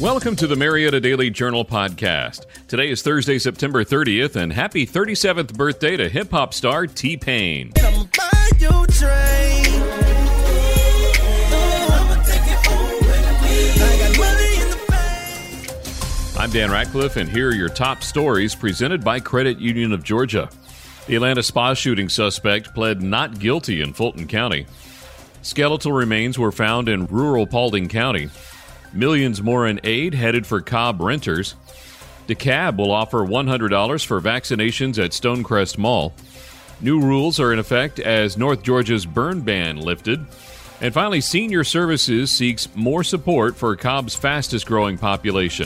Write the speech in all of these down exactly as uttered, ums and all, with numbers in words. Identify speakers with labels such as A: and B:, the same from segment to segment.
A: Welcome to the Marietta Daily Journal podcast. Today is Thursday, September thirtieth, and happy thirty-seventh birthday to hip-hop star T-Pain. I'm Dan Ratcliffe, and here are your top stories presented by Credit Union of Georgia. The Atlanta spa shooting suspect pled not guilty in Fulton County. Skeletal remains were found in rural Paulding County. Millions more in aid headed for Cobb renters. DeKalb will offer one hundred dollars for vaccinations at Stonecrest Mall. New rules are in effect as North Georgia's burn ban lifted. And finally, Senior Services seeks more support for Cobb's fastest-growing population.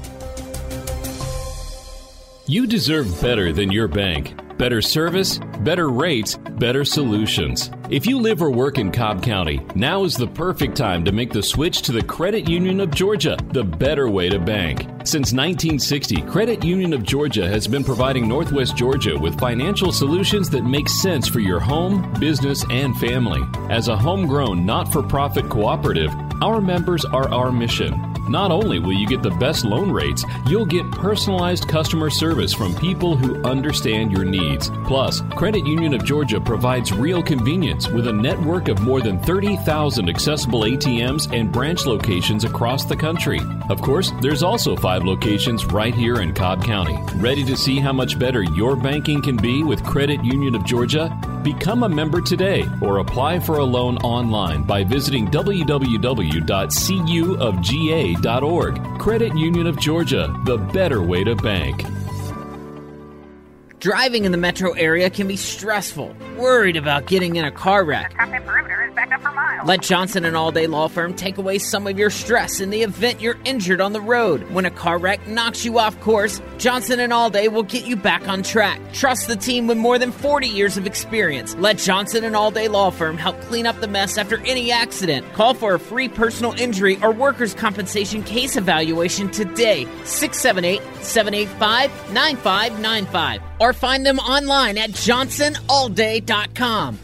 A: You deserve better than your bank. Better service, better rates, better solutions. If you live or work in Cobb County, now is the perfect time to make the switch to the Credit Union of Georgia, the better way to bank. Since nineteen sixty, Credit Union of Georgia has been providing Northwest Georgia with financial solutions that make sense for your home, business, and family. As a homegrown, not-for-profit cooperative, our members are our mission. Not only will you get the best loan rates, you'll get personalized customer service from people who understand your needs. Plus, Credit Union of Georgia provides real convenience with a network of more than thirty thousand accessible A T Ms and branch locations across the country. Of course, there's also five locations right here in Cobb County. Ready to see how much better your banking can be with Credit Union of Georgia? Become a member today or apply for a loan online by visiting w w w dot c u of g a dot org. Credit Union of Georgia, the better way to bank.
B: Driving in the metro area can be stressful. Worried about getting in a car wreck.
C: The traffic perimeter is backed up for miles.
B: Let Johnson and Allday Law Firm take away some of your stress in the event you're injured on the road. When a car wreck knocks you off course, Johnson and Allday will get you back on track. Trust the team with more than forty years of experience. Let Johnson and Allday Law Firm help clean up the mess after any accident. Call for a free personal injury or workers' compensation case evaluation today. six seven eight, seven eight five, nine five nine five. Or find them online at johnson allday dot com.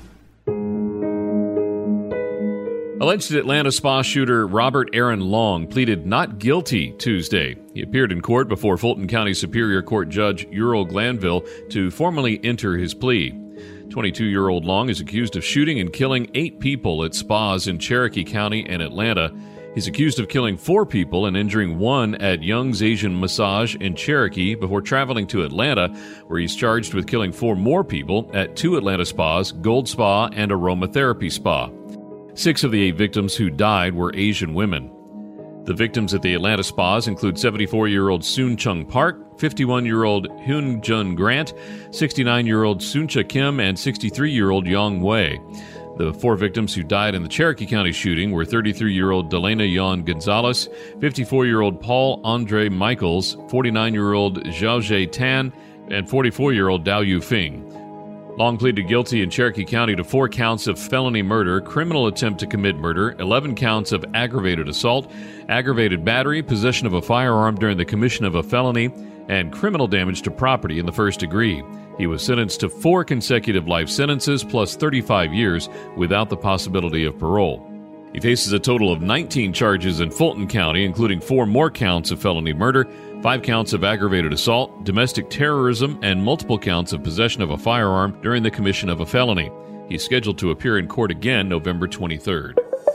A: Alleged Atlanta spa shooter Robert Aaron Long pleaded not guilty Tuesday. He appeared in court before Fulton County Superior Court Judge Ural Glanville to formally enter his plea. twenty-two-year-old Long is accused of shooting and killing eight people at spas in Cherokee County and Atlanta. He's accused of killing four people and injuring one at Young's Asian Massage in Cherokee before traveling to Atlanta, where he's charged with killing four more people at two Atlanta spas, Gold Spa and Aromatherapy Spa. Six of the eight victims who died were Asian women. The victims at the Atlanta spas include seventy-four-year-old Soon Chung Park, fifty-one-year-old Hyun Jun Grant, sixty-nine-year-old Sooncha Kim, and sixty-three-year-old Yong Wei. The four victims who died in the Cherokee County shooting were thirty-three-year-old Delana Yon Gonzalez, fifty-four-year-old Paul Andre Michaels, forty-nine-year-old Zhao Jie Tan, and forty-four-year-old Dao Yu Fing. Long pleaded guilty in Cherokee County to four counts of felony murder, criminal attempt to commit murder, eleven counts of aggravated assault, aggravated battery, possession of a firearm during the commission of a felony, and criminal damage to property in the first degree. He was sentenced to four consecutive life sentences plus thirty-five years without the possibility of parole. He faces a total of nineteen charges in Fulton County, including four more counts of felony murder, five counts of aggravated assault, domestic terrorism, and multiple counts of possession of a firearm during the commission of a felony. He's scheduled to appear in court again November twenty-third.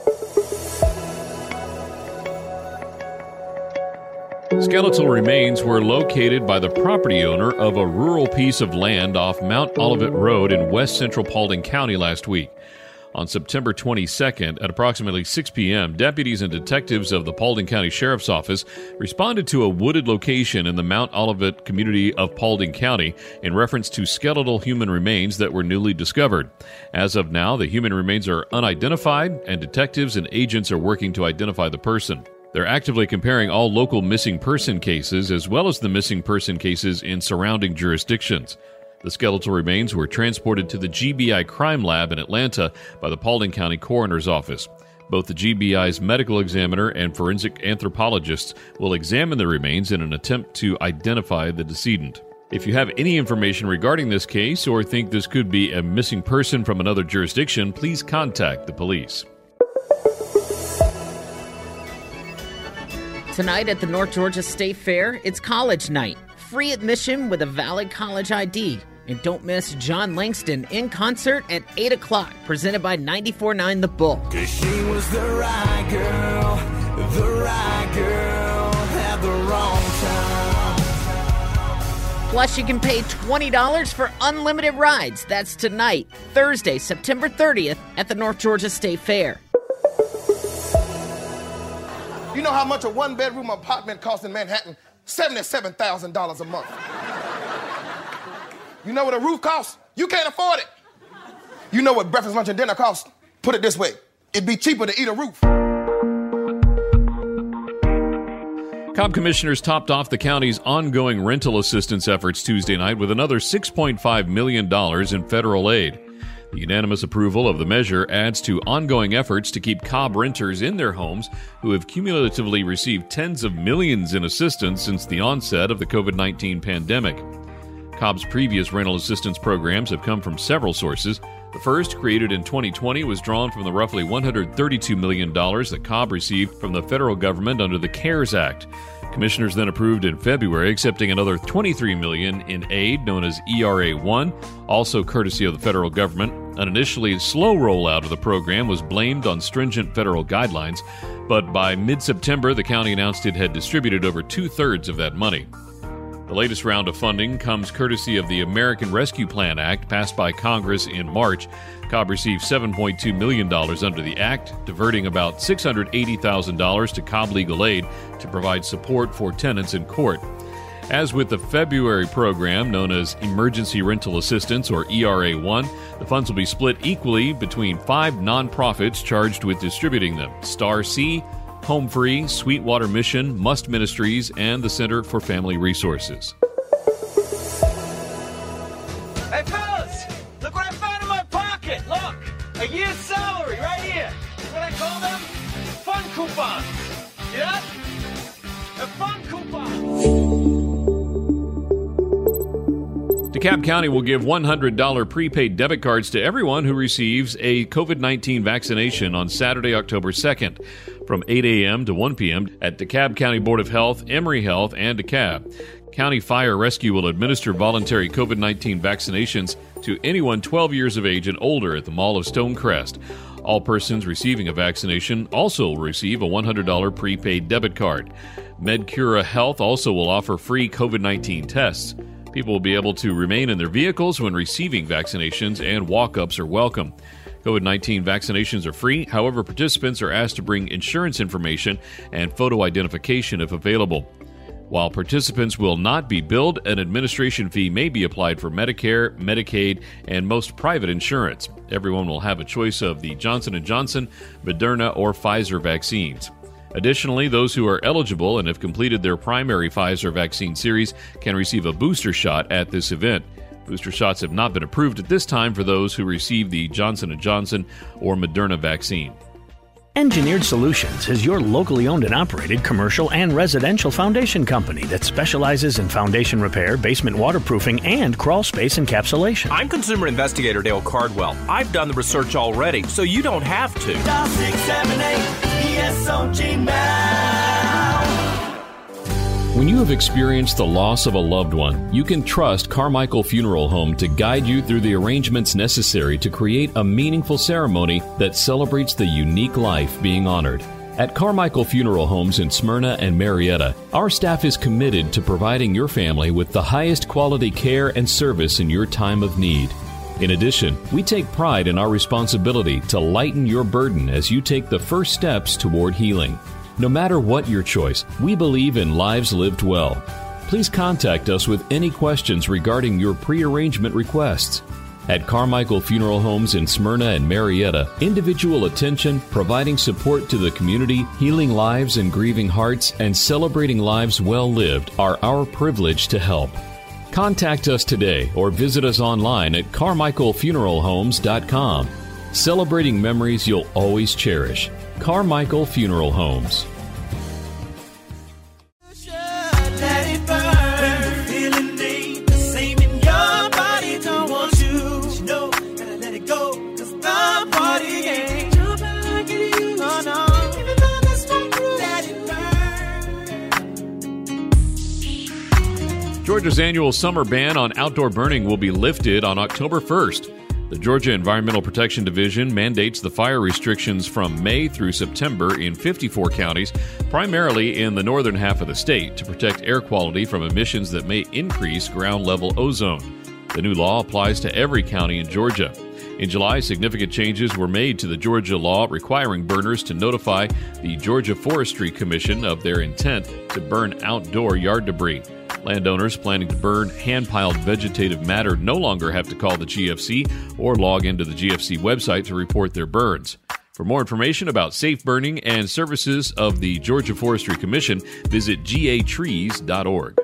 A: Skeletal remains were located by the property owner of a rural piece of land off Mount Olivet Road in west central Paulding County last week. On September twenty-second, at approximately six p.m., deputies and detectives of the Paulding County Sheriff's Office responded to a wooded location in the Mount Olivet community of Paulding County in reference to skeletal human remains that were newly discovered. As of now, the human remains are unidentified, and detectives and agents are working to identify the person. They're actively comparing all local missing person cases as well as the missing person cases in surrounding jurisdictions. The skeletal remains were transported to the G B I Crime Lab in Atlanta by the Paulding County Coroner's Office. Both the G B I's medical examiner and forensic anthropologists will examine the remains in an attempt to identify the decedent. If you have any information regarding this case or think this could be a missing person from another jurisdiction, please contact the police.
B: Tonight at the North Georgia State Fair, it's college night. Free admission with a valid college I D. And don't miss John Langston in concert at eight o'clock, presented by ninety-four point nine The Bull.
D: 'Cause she was the right girl, the right girl at the wrong time.
B: Plus, you can pay twenty dollars for unlimited rides. That's tonight, Thursday, September thirtieth, at the North Georgia State Fair.
E: You know how much a one-bedroom apartment costs in Manhattan? seventy-seven thousand dollars a month. You know what a roof costs? You can't afford it. You know what breakfast, lunch, and dinner costs? Put it this way. It'd be cheaper to eat a roof.
A: Cobb commissioners topped off the county's ongoing rental assistance efforts Tuesday night with another six point five million dollars in federal aid. The unanimous approval of the measure adds to ongoing efforts to keep Cobb renters in their homes who have cumulatively received tens of millions in assistance since the onset of the covid nineteen pandemic. Cobb's previous rental assistance programs have come from several sources. The first, created in twenty twenty, was drawn from the roughly one hundred thirty-two million dollars that Cobb received from the federal government under the CARES Act. Commissioners then approved in February accepting another twenty-three million dollars in aid known as E R A one, also courtesy of the federal government. An initially slow rollout of the program was blamed on stringent federal guidelines, but by mid-September, the county announced it had distributed over two-thirds of that money. The latest round of funding comes courtesy of the American Rescue Plan Act passed by Congress in March. Cobb received seven point two million dollars under the act, diverting about six hundred eighty thousand dollars to Cobb Legal Aid to provide support for tenants in court. As with the February program known as Emergency Rental Assistance, or E R A one, the funds will be split equally between five nonprofits charged with distributing them: Star C, Home Free, Sweetwater Mission, Must Ministries, and the Center for Family Resources.
F: Hey, fellas! Look what I found in my pocket! Look! A year's salary right here! What I call them? Fun coupons! Yeah? A fun coupon!
A: DeKalb County will give one hundred dollars prepaid debit cards to everyone who receives a covid nineteen vaccination on Saturday, October second, from eight a.m. to one p.m. at DeKalb County Board of Health, Emory Health, and DeKalb. County Fire Rescue will administer voluntary covid nineteen vaccinations to anyone twelve years of age and older at the Mall of Stonecrest. All persons receiving a vaccination also will receive a one hundred dollars prepaid debit card. MedCura Health also will offer free covid nineteen tests. People will be able to remain in their vehicles when receiving vaccinations, and walk-ups are welcome. covid nineteen vaccinations are free. However, participants are asked to bring insurance information and photo identification if available. While participants will not be billed, an administration fee may be applied for Medicare, Medicaid, and most private insurance. Everyone will have a choice of the Johnson and Johnson, Moderna, or Pfizer vaccines. Additionally, those who are eligible and have completed their primary Pfizer vaccine series can receive a booster shot at this event. Booster shots have not been approved at this time for those who receive the Johnson and Johnson or Moderna vaccine.
G: Engineered Solutions is your locally owned and operated commercial and residential foundation company that specializes in foundation repair, basement waterproofing, and crawl space encapsulation.
H: I'm consumer investigator Dale Cardwell. I've done the research already, so you don't have to.
D: Dial six seven eight E S O G now.
A: When you have experienced the loss of a loved one, you can trust Carmichael Funeral Home to guide you through the arrangements necessary to create a meaningful ceremony that celebrates the unique life being honored. At Carmichael Funeral Homes in Smyrna and Marietta, our staff is committed to providing your family with the highest quality care and service in your time of need. In addition, we take pride in our responsibility to lighten your burden as you take the first steps toward healing. No matter what your choice, we believe in lives lived well. Please contact us with any questions regarding your pre-arrangement requests. At Carmichael Funeral Homes in Smyrna and Marietta, individual attention, providing support to the community, healing lives and grieving hearts, and celebrating lives well lived are our privilege to help. Contact us today or visit us online at carmichael funeral homes dot com. Celebrating memories you'll always cherish. Carmichael Funeral Homes. Georgia's annual summer ban on outdoor burning will be lifted on October first. The Georgia Environmental Protection Division mandates the fire restrictions from May through September in fifty-four counties, primarily in the northern half of the state, to protect air quality from emissions that may increase ground-level ozone. The new law applies to every county in Georgia. In July, significant changes were made to the Georgia law requiring burners to notify the Georgia Forestry Commission of their intent to burn outdoor yard debris. Landowners planning to burn hand-piled vegetative matter no longer have to call the G F C or log into the G F C website to report their burns. For more information about safe burning and services of the Georgia Forestry Commission, visit G A trees dot org.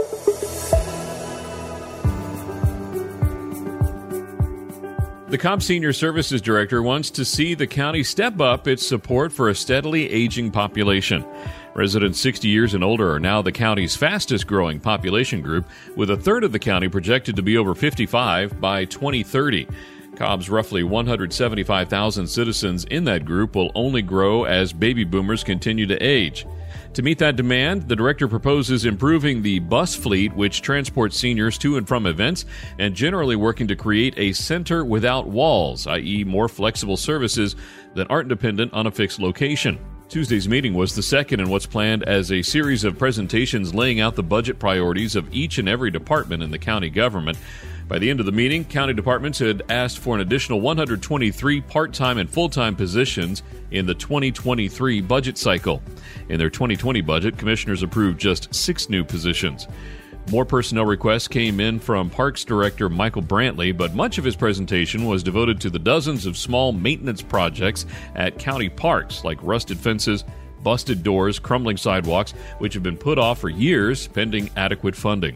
A: The Cobb Senior Services Director wants to see the county step up its support for a steadily aging population. Residents sixty years and older are now the county's fastest-growing population group, with a third of the county projected to be over fifty-five by twenty thirty. Cobb's roughly one hundred seventy-five thousand citizens in that group will only grow as baby boomers continue to age. To meet that demand, the director proposes improving the bus fleet which transports seniors to and from events, and generally working to create a center without walls, that is more flexible services that aren't dependent on a fixed location. Tuesday's meeting was the second in what's planned as a series of presentations laying out the budget priorities of each and every department in the county government. By the end of the meeting, county departments had asked for an additional one hundred twenty-three part-time and full-time positions in the twenty twenty-three budget cycle. In their twenty twenty budget, commissioners approved just six new positions. More personnel requests came in from Parks Director Michael Brantley, but much of his presentation was devoted to the dozens of small maintenance projects at county parks, like rusted fences, busted doors, crumbling sidewalks, which have been put off for years pending adequate funding.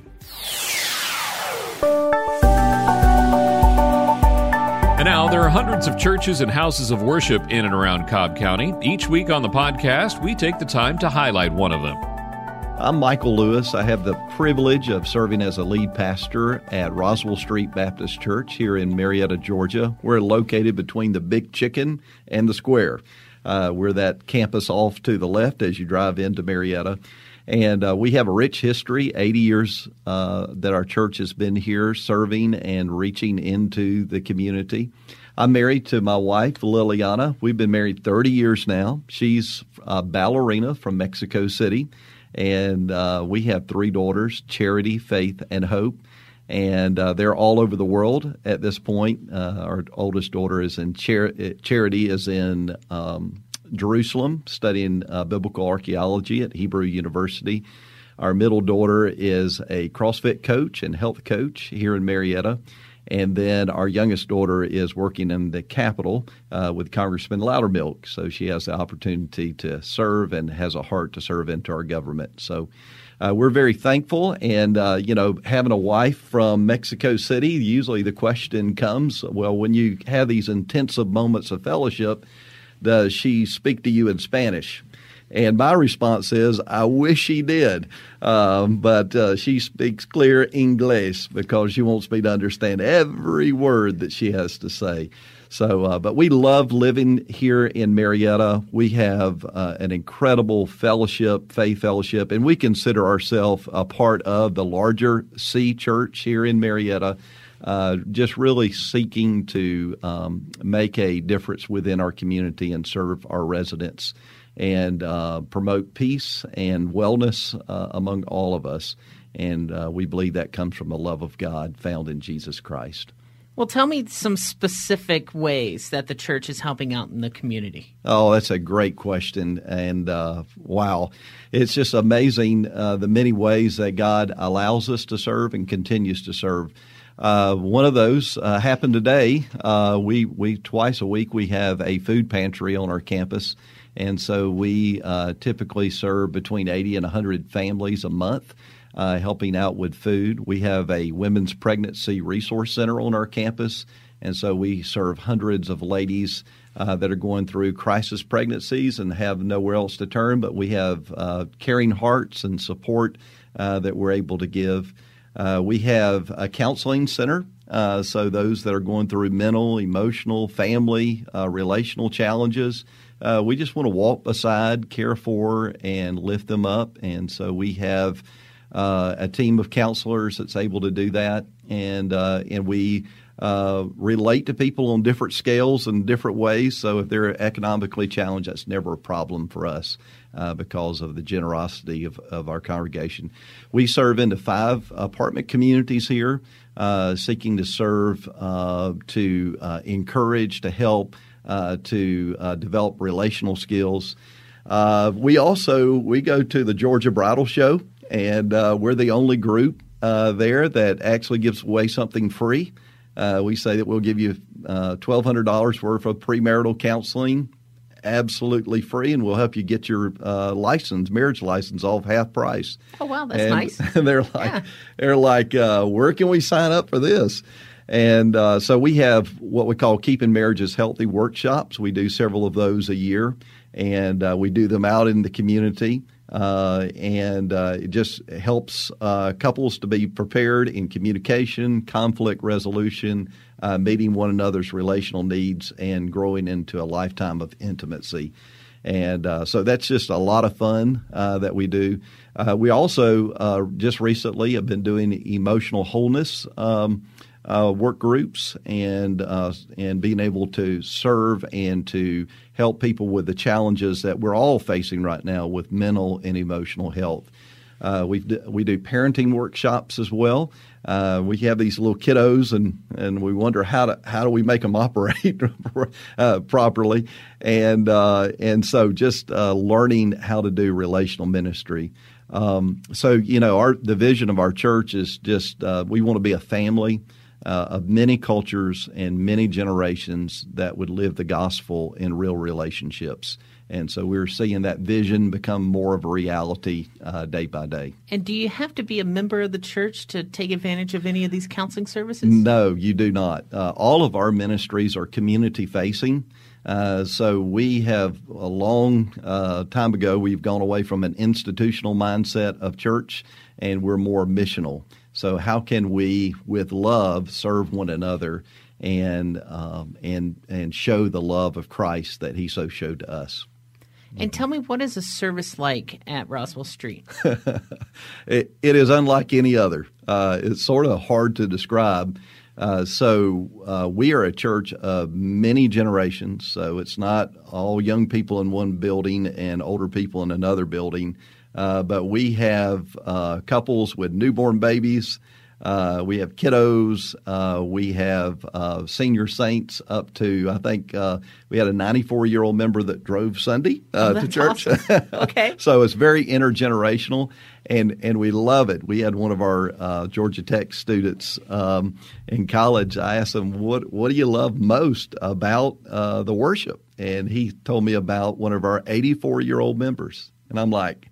A: And now, there are hundreds of churches and houses of worship in and around Cobb County. Each week on the podcast, we take the time to highlight one of them.
I: I'm Michael Lewis. I have the privilege of serving as a lead pastor at Roswell Street Baptist Church here in Marietta, Georgia. We're located between the Big Chicken and the Square. Uh, we're that campus off to the left as you drive into Marietta. And uh, we have a rich history, eighty years uh, that our church has been here serving and reaching into the community. I'm married to my wife, Liliana. We've been married thirty years now. She's a ballerina from Mexico City. And uh, we have three daughters, Charity, Faith, and Hope. And uh, they're all over the world at this point. Uh, our oldest daughter is in Char- Charity is in um, Jerusalem studying uh, biblical archaeology at Hebrew University. Our middle daughter is a CrossFit coach and health coach here in Marietta. And then our youngest daughter is working in the Capitol uh, with Congressman Loudermilk. So she has the opportunity to serve and has a heart to serve into our government. So uh, we're very thankful. And, uh, you know, having a wife from Mexico City, usually the question comes, well, when you have these intensive moments of fellowship, does she speak to you in Spanish? And my response is, I wish she did, um, but uh, she speaks clear English because she wants me to understand every word that she has to say. So, uh, but we love living here in Marietta. We have uh, an incredible fellowship, faith fellowship, and we consider ourselves a part of the larger C Church here in Marietta, uh, just really seeking to um, make a difference within our community and serve our residents and uh, promote peace and wellness uh, among all of us. And uh, we believe that comes from the love of God found in Jesus Christ.
B: Well, tell me some specific ways that the church is helping out in the community.
I: Oh, that's a great question. And uh, wow, it's just amazing uh, the many ways that God allows us to serve and continues to serve. Uh, one of those uh, happened today. Uh, we, we twice a week we have a food pantry on our campus. And so we uh, typically serve between eighty and one hundred families a month, uh, helping out with food. We have a women's pregnancy resource center on our campus, and so we serve hundreds of ladies uh, that are going through crisis pregnancies and have nowhere else to turn, but we have uh, caring hearts and support uh, that we're able to give. Uh, we have a counseling center, uh, so those that are going through mental, emotional, family, uh, relational challenges, Uh, we just want to walk beside, care for, and lift them up. And so we have uh, a team of counselors that's able to do that, and uh, and we uh, relate to people on different scales and different ways. So if they're economically challenged, that's never a problem for us uh, because of the generosity of, of our congregation. We serve into five apartment communities here, uh, seeking to serve, uh, to uh, encourage, to help, uh, to uh, develop relational skills. Uh, we also we go to the Georgia Bridal Show, and uh, we're the only group uh, there that actually gives away something free. Uh, we say that we'll give you uh, twelve hundred dollars worth of premarital counseling, absolutely free, and we'll help you get your uh, license, marriage license, off half price.
J: Oh wow, that's
I: and
J: nice.
I: they're like, yeah. they're like, uh, where can we sign up for this? And uh, so we have what we call Keeping Marriages Healthy workshops. We do several of those a year, and uh, we do them out in the community. Uh, and uh, it just helps uh, couples to be prepared in communication, conflict resolution, uh, meeting one another's relational needs, and growing into a lifetime of intimacy. And uh, so that's just a lot of fun uh, that we do. Uh, we also uh, just recently have been doing emotional wholeness um Uh, work groups and uh, and being able to serve and to help people with the challenges that we're all facing right now with mental and emotional health. Uh, we we do parenting workshops as well. Uh, we have these little kiddos, and, and we wonder how to how do we make them operate uh, properly, and uh, and so just uh, learning how to do relational ministry. Um, so you know, our the vision of our church is just uh, we want to be a family Uh, of many cultures and many generations that would live the gospel in real relationships. And so we're seeing that vision become more of a reality uh, day by day.
J: And do you have to be a member of the church to take advantage of any of these counseling services?
I: No, you do not. Uh, all of our ministries are community-facing. Uh, so we have a long uh, time ago, we've gone away from an institutional mindset of church, and we're more missional. So how can we, with love, serve one another and um, and and show the love of Christ that He so showed to us?
J: And tell me, what is a service like at Roswell Street?
I: it, it is unlike any other. Uh, it's sort of hard to describe. Uh, so uh, we are a church of many generations. So it's not all young people in one building and older people in another building. Uh, but we have uh, couples with newborn babies. Uh, we have kiddos. Uh, we have uh, senior saints up to, I think, uh, we had a ninety-four-year-old member that drove Sunday uh,
J: oh,
I: to church.
J: Awesome. Okay.
I: So it's very intergenerational, and, and we love it. We had one of our uh, Georgia Tech students um, in college. I asked him, what, what do you love most about uh, the worship? And he told me about one of our eighty-four-year-old members. And I'm like,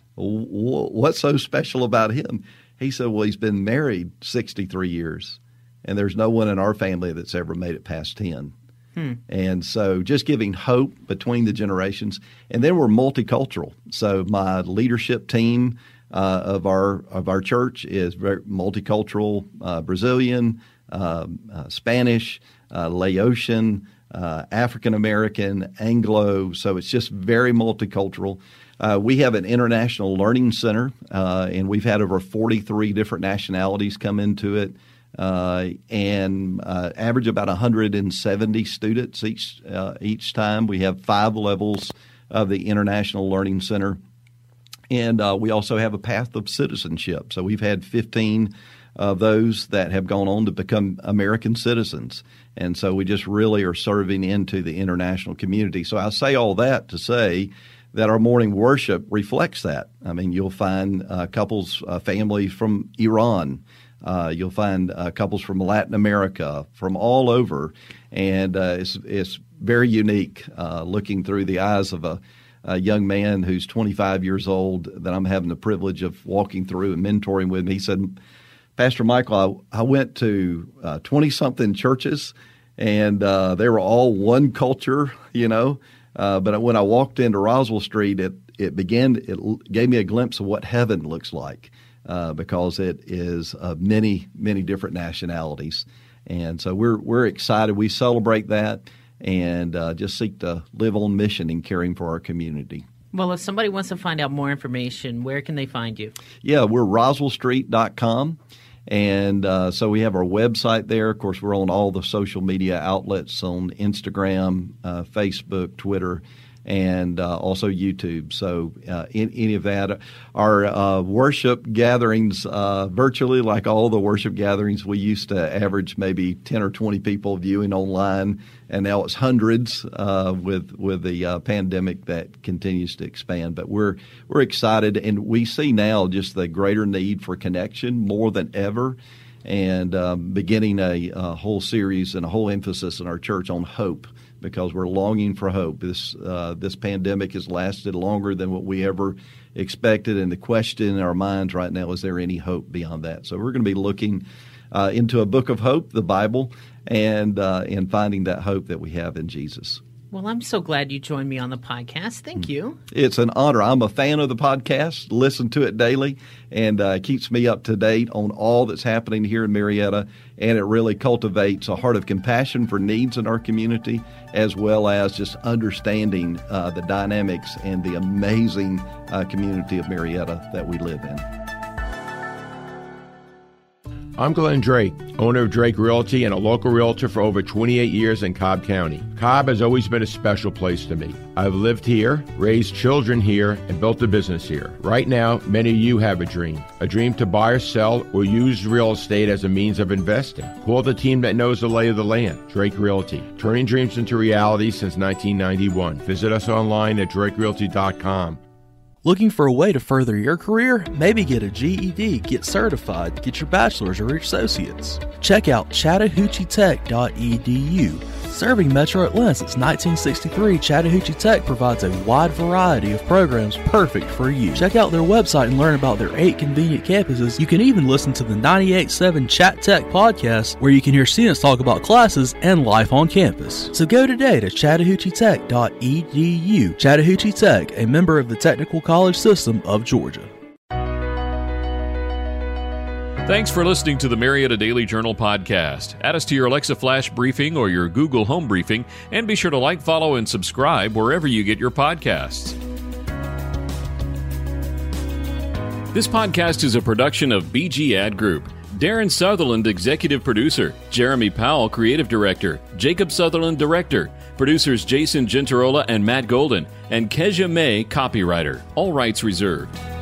I: what's so special about him? He said, well, he's been married sixty-three years, and there's no one in our family that's ever made it past ten. Hmm. And so just giving hope between the generations. And then we're multicultural. So my leadership team uh, of our of our church is very multicultural, uh, Brazilian, uh, uh, Spanish, uh, Laotian, uh, African-American, Anglo. So it's just very multicultural. Uh, we have an international learning center, uh, and we've had over forty-three different nationalities come into it, uh, and uh, average about one hundred seventy students each uh, each time. We have five levels of the International Learning Center, and uh, we also have a path of citizenship. So we've had fifteen of those that have gone on to become American citizens, and so we just really are serving into the international community. So I say all that to say that our morning worship reflects that. I mean, you'll find uh, couples, uh, families from Iran. Uh, you'll find uh, couples from Latin America, from all over. And uh, it's, it's very unique uh, looking through the eyes of a, a young man who's twenty-five years old that I'm having the privilege of walking through and mentoring with. He said, Pastor Michael, I, I went to uh, twenty-something churches, and uh, they were all one culture, you know. Uh, but when I walked into Roswell Street, it it began. It gave me a glimpse of what heaven looks like, uh, because it is of many many different nationalities, and so we're we're excited. We celebrate that, and uh, just seek to live on mission in caring for our community.
J: Well, if somebody wants to find out more information, where can they find you?
I: Yeah, we're roswell street dot com. And uh, so we have our website there. Of course, we're on all the social media outlets on Instagram, uh, Facebook, Twitter, and uh, also YouTube. So uh, in, any of that. Our uh, worship gatherings, uh, virtually like all the worship gatherings, we used to average maybe ten or twenty people viewing online, and now it's hundreds uh, with with the uh, pandemic that continues to expand. But we're we're excited, and we see now just the greater need for connection more than ever, and um, beginning a, a whole series and a whole emphasis in our church on hope, because we're longing for hope. This uh, this pandemic has lasted longer than what we ever expected, and the question in our minds right now, is there any hope beyond that? So we're going to be looking uh, into a book of hope, the Bible, and uh, and finding that hope that we have in Jesus.
J: Well, I'm so glad you joined me on the podcast. Thank you.
I: It's an honor. I'm a fan of the podcast, listen to it daily, and uh, it keeps me up to date on all that's happening here in Marietta, and it really cultivates a heart of compassion for needs in our community, as well as just understanding uh, the dynamics and the amazing uh, community of Marietta that we live in.
K: I'm Glenn Drake, owner of Drake Realty and a local realtor for over twenty-eight years in Cobb County. Cobb has always been a special place to me. I've lived here, raised children here, and built a business here. Right now, many of you have a dream. A dream to buy or sell or use real estate as a means of investing. Call the team that knows the lay of the land, Drake Realty. Turning dreams into reality since nineteen ninety-one. Visit us online at drake realty dot com.
L: Looking for a way to further your career? Maybe get a G E D, get certified, get your bachelor's or your associate's. Check out chattahoochee tech dot e d u. Serving Metro Atlanta since nineteen sixty-three, Chattahoochee Tech provides a wide variety of programs perfect for you. Check out their website and learn about their eight convenient campuses. You can even listen to the ninety-eight point seven Chat Tech podcast, where you can hear students talk about classes and life on campus. So go today to chattahoochee tech dot e d u. Chattahoochee Tech, a member of the Technical College System of Georgia.
A: Thanks for listening to the Marietta Daily Journal podcast. Add us to your Alexa Flash Briefing or your Google Home Briefing, and be sure to like, follow, and subscribe wherever you get your podcasts. This podcast is a production of B G Ad Group. Darren Sutherland, Executive Producer. Jeremy Powell, Creative Director. Jacob Sutherland, Director. Producers Jason Gentarola and Matt Golden. And Kezia May, Copywriter. All rights reserved.